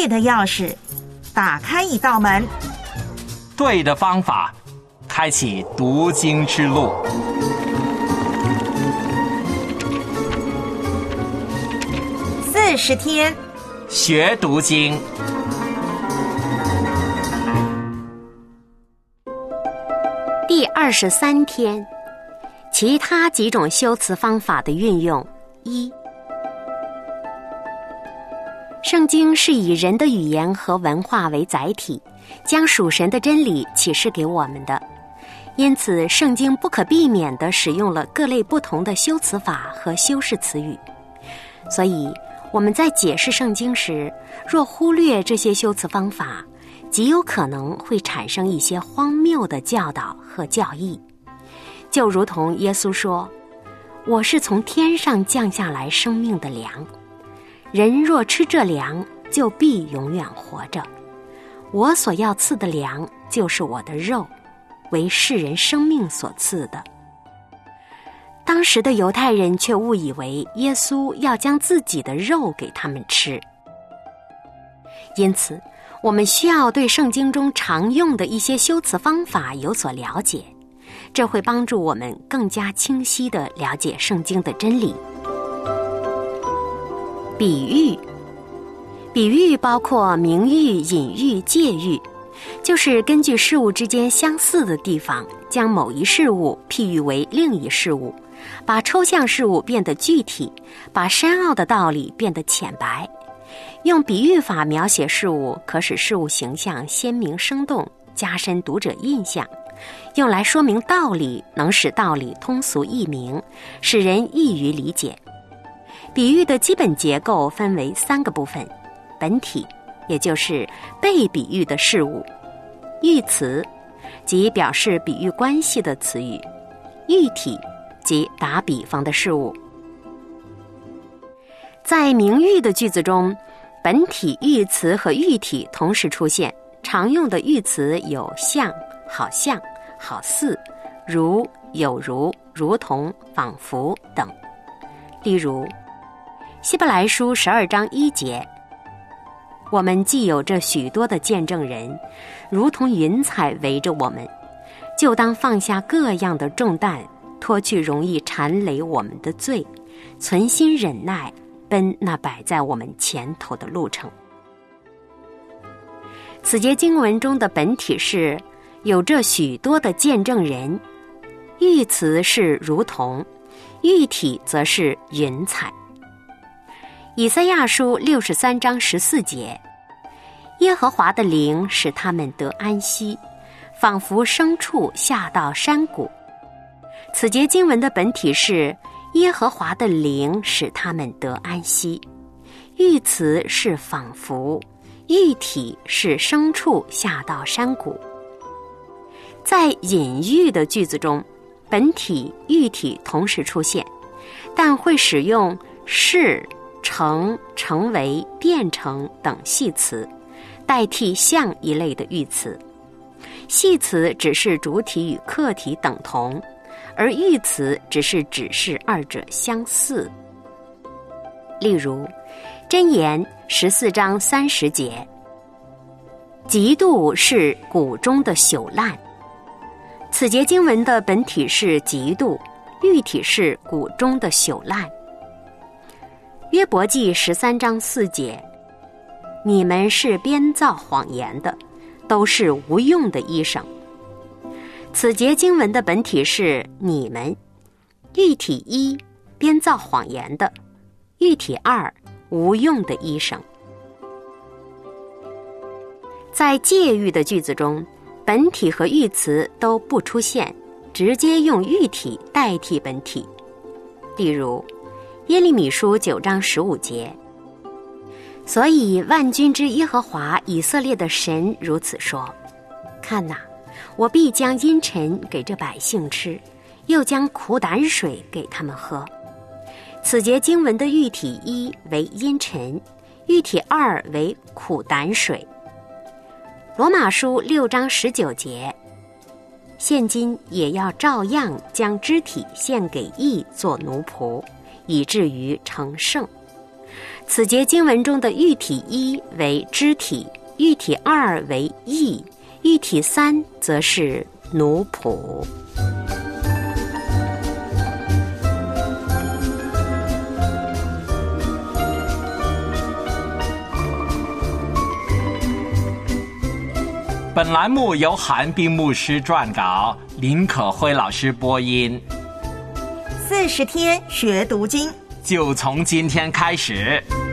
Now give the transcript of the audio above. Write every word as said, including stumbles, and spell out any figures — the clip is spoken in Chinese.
对的钥匙，打开一道门。 对的方法，开启读经之路。 四十天学读经。 第二十三天，其他几种修辞方法的运用。一，圣经是以人的语言和文化为载体，将属神的真理启示给我们的，因此圣经不可避免地使用了各类不同的修辞法和修饰词语。所以我们在解释圣经时，若忽略这些修辞方法，极有可能会产生一些荒谬的教导和教义。就如同耶稣说，我是从天上降下来生命的粮，人若吃这粮，就必永远活着。我所要赐的粮，就是我的肉，为世人生命所赐的。当时的犹太人却误以为耶稣要将自己的肉给他们吃。因此，我们需要对圣经中常用的一些修辞方法有所了解，这会帮助我们更加清晰地了解圣经的真理。比喻，比喻包括明喻、隐喻、借喻，就是根据事物之间相似的地方，将某一事物譬喻为另一事物，把抽象事物变得具体，把深奥的道理变得浅白。用比喻法描写事物，可使事物形象鲜明生动，加深读者印象；用来说明道理，能使道理通俗易明，使人易于理解。比喻的基本结构分为三个部分：本体，也就是被比喻的事物；喻词，即表示比喻关系的词语；喻体，即打比方的事物。在明喻的句子中，本体喻词和喻体同时出现，常用的喻词有像、好像、好似、如、有如、如同、仿佛等。例如希伯来书十二章一节，我们既有这许多的见证人，如同云彩围着我们，就当放下各样的重担，脱去容易缠累我们的罪，存心忍耐，奔那摆在我们前头的路程。此节经文中的本体是有这许多的见证人，喻词是如同，喻体则是云彩。以赛亚书六十三章十四节，耶和华的灵使他们得安息，仿佛牲畜下到山谷。此节经文的本体是耶和华的灵使他们得安息，喻词是仿佛，喻体是牲畜下到山谷。在隐喻的句子中，本体、喻体同时出现，但会使用是、成、成为、变成等系词，代替像一类的喻词。系词只是主体与客体等同，而喻词只是指示二者相似。例如箴言十四章三十节，嫉妒是骨中的朽烂。此节经文的本体是嫉妒，喻体是骨中的朽烂。约伯记十三章四节，你们是编造谎言的，都是无用的医生。此节经文的本体是你们，喻体一，编造谎言的；喻体二，无用的医生。在借喻的句子中，本体和喻词都不出现，直接用喻体代替本体。例如耶利米书九章十五节，所以万军之耶和华以色列的神如此说，看哪，我必将阴沉给这百姓吃，又将苦胆水给他们喝。此节经文的喻体一为阴沉，喻体二为苦胆水。罗马书六章十九节，现今也要照样将肢体献给义做奴仆，以至于成圣。 此节经文中的喻体一为肢体，喻体二为义，喻体三则是奴仆。 本栏目由韩冰牧师撰稿，林可辉老师播音。 四十天学读经， 就从今天开始。